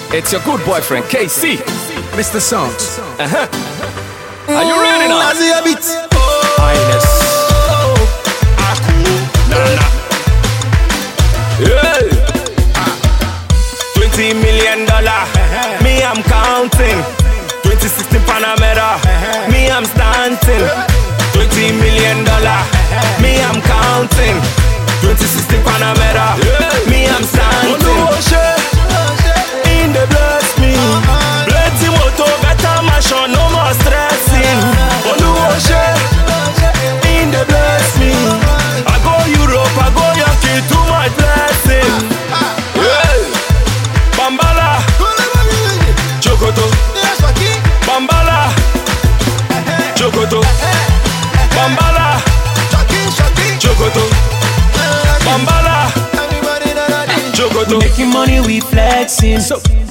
It's your good boyfriend, KC. Mr. Songs. Are you ready now? Highness. Yeah. $20 million, me I'm counting. 2016 Panamera, me I'm stunting. $20 million, me I'm counting. 2016 Panamera, me I'm stunting. In the bless me, plenty moto, better mansion, no more stressing. Oluwose, in the bless me. I go Europe, I go Yankee, too much blessing. Bambala, Chokoto, Bambala, Chokoto, Bambala, Chokoto, Bambala, Chokoto. Making money, we flexing.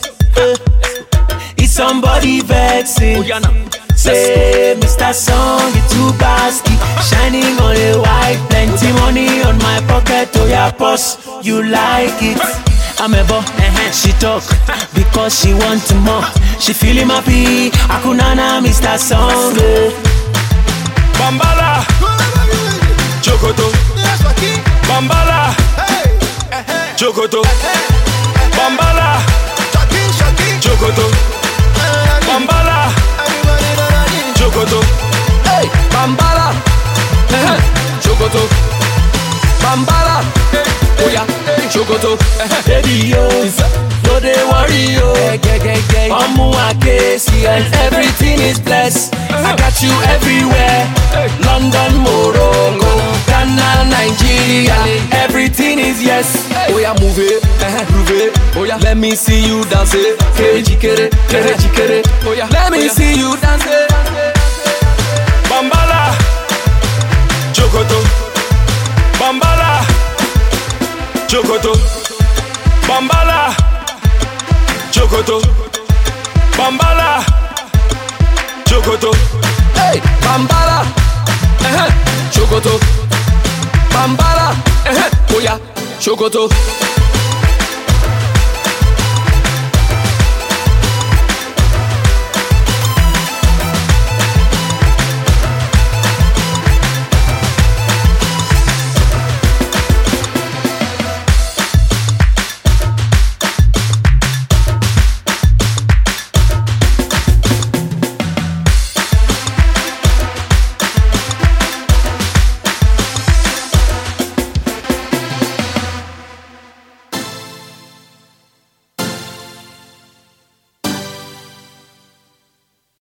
It's somebody vexing. Say, Mr. Song, it's too basky. Shining on a white, plenty money on my pocket. Oh yeah, boss, you like it. I'm a bo, she talk because she want more. She feeling happy. Akunana, Mr. Song. Bambala, Chokoto, Bambala, Chokoto, Bambala, Chokoto, Bambala, Chokoto, hey, Bambala, Chokoto, Bambala, oh yeah, Chokoto, Baby yo, no they worry yo. Omu Akesi and everything is blessed. I got you everywhere. London, Morocco, Ghana, Nigeria. Everything is yes. oh yeah, move it, oh yeah, let me see you dance it. Kere, oh yeah, Let me see you dance it. Bambala, Chokoto, Bambala, Chokoto, Bambala, Chokoto, Bambala, Chokoto, hey, Bambala, Chokoto, Bambala, oh yeah, Chokoto.